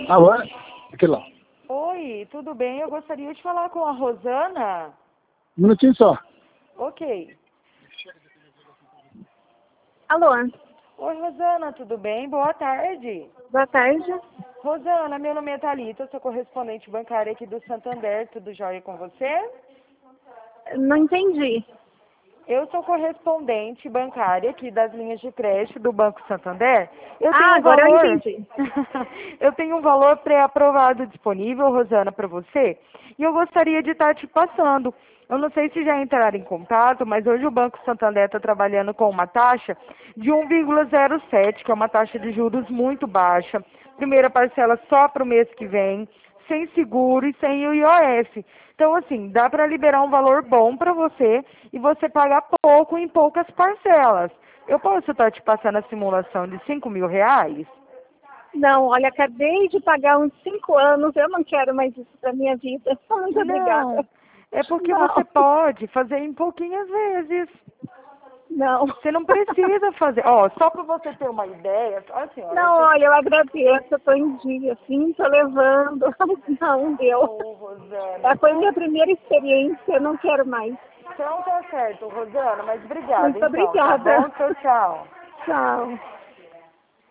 Alô? Aqui lá. Oi, tudo bem? Eu gostaria de falar com a Rosana. Um minutinho só. Ok. Alô, Oi, Rosana, tudo bem? Boa tarde. boa tarde. Rosana, meu nome é Thalita, eu sou correspondente bancária aqui do Santander. Tudo jóia com você? Não entendi. Eu sou correspondente bancária aqui das linhas de crédito do Banco Santander. Eu tenho Ah, um agora eu valor. entendi. Eu tenho um valor pré-aprovado disponível, Rosana, para você. E eu gostaria de estar te passando. Eu não sei se já entraram em contato, mas hoje o Banco Santander está trabalhando com uma taxa de 1,07, que é uma taxa de juros muito baixa. Primeira parcela só para o mês que vem, sem seguro e sem o IOF. Então, assim, dá para liberar um valor bom para você e você pagar pouco em poucas parcelas. Eu posso estar te passando a simulação de R$ 5.000? Não, olha, acabei de pagar uns 5 anos, eu não quero mais isso pra minha vida. Muito Não, obrigada. é porque Não, você pode fazer em pouquinhas vezes. não. Você não precisa fazer. Ó, só para você ter uma ideia, a senhora... Não, olha, eu agradeço, eu tô em dia, sim, tô levando. Não deu. Ô, Rosana, Foi minha primeira experiência, eu não quero mais. então tá certo, Rosana, mas obrigada Muito então, tá obrigada. bom? Tchau, tchau. Tchau.